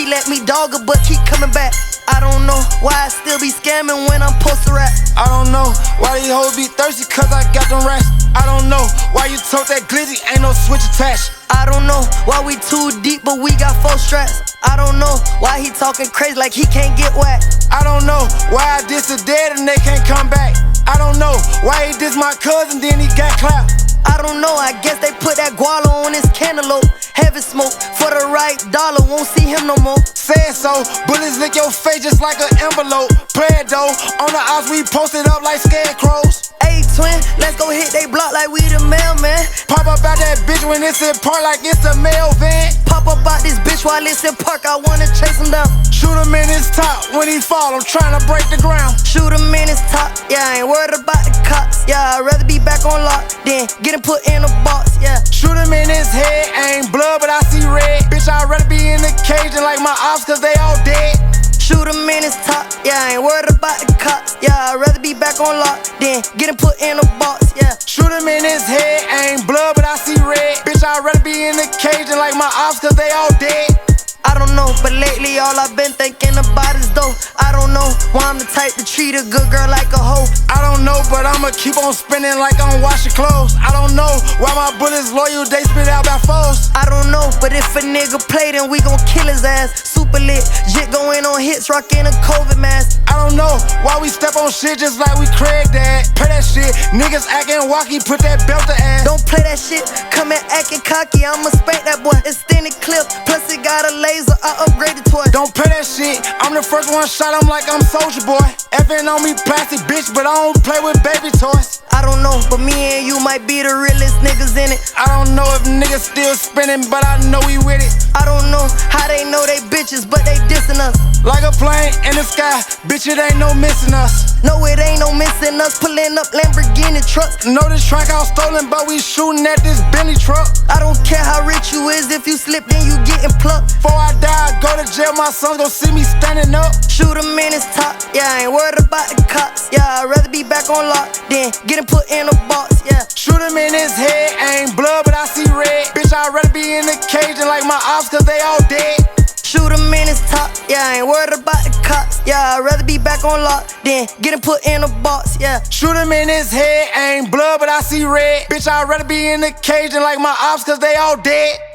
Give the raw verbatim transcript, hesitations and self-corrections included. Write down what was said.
let me dog her, but keep coming back. I don't know why I still be scamming when I'm posted rap. I don't know why these hoes be thirsty, cause I got them racks. I don't know why you told that glizzy, ain't no switch attached. I don't know why we too deep, but we got four straps. I don't know why he talking crazy like he can't get whacked. I don't know why I diss the dead and they can't come back. I don't know why he diss my cousin, then he got clapped. I don't know, I guess they put that guala on his cantaloupe. Heavy smoke for the right dollar, won't see him no more. Said so, bullets lick your face just like an envelope. Play it though, on the ops we posted up like scarecrows. Hey twin, let's go hit they block like we the mailman. Pop up out that bitch when it's in park like it's a mail van. Pop up out this bitch while it's in park, I wanna chase him down. Shoot him in his top, when he fall, I'm trying to break the ground. Shoot him in his top, yeah, I ain't worried about the cops. Yeah, I'd rather be back on lock than get him put in a box, yeah. Shoot him in his head, ain't blood but I see red. Bitch, I'd rather be in the cage than like my ops cause they all dead. Shoot him in his top, yeah, I ain't worried about the cops. Yeah, I'd rather be back on lock than get him put in a box, yeah. Shoot him in his head, ain't blood but I see red. Bitch, I'd rather be in the cage than like my ops cause they all dead. I don't know, but lately all I've been thinking about is dough. I don't know why I'm the type to treat a good girl like a hoe. I don't know, but I'ma keep on spinning like I'm washing clothes. I don't know why my bullets loyal, they spit out by foes. I don't know, but if a nigga play, then we gon' kill his ass. Super lit, jit going on hits, rockin' a COVID mask. I don't know why we step on shit just like we Craig Dad. Play that shit, niggas acting wacky, put that belt to ass. Don't play that shit, come in acting cocky, I'ma spank that boy. Extended clip, plus it got a laser, I upgraded twice. Don't play that shit, I'm the first one shot, I'm like I'm Soulja Boy. Effing on me plastic bitch, but I don't play with baby toys. I don't know, but me and you might be the realest niggas in it. I don't know if niggas still spinning, but I know we with it. I don't know how they know they bitches, but they dissing us. Like a plane in the sky, bitch, it ain't no missing us. No, it ain't no missing us, pulling up Lamborghini trucks. Know this track all stolen, but we shooting at this Bentley truck. I don't care how rich you is, if you slip, then you getting plucked. Before I die, I go to jail, my sons gon' see me standing up. Shoot him in his top, yeah, I ain't worried about the cops. Yeah, I'd rather be back on lock than get him put in a box, yeah. Shoot him in his head, ain't blood, but I see red. Bitch, I'd rather be in the cage than like my ops, cause they all dead. Shoot him in his top, yeah, I ain't worried about the cops. Yeah, I'd rather be back on lock than get him put in a box, yeah. Shoot him in his head, ain't blood, but I see red. Bitch, I'd rather be in the cage than like my ops, cause they all dead.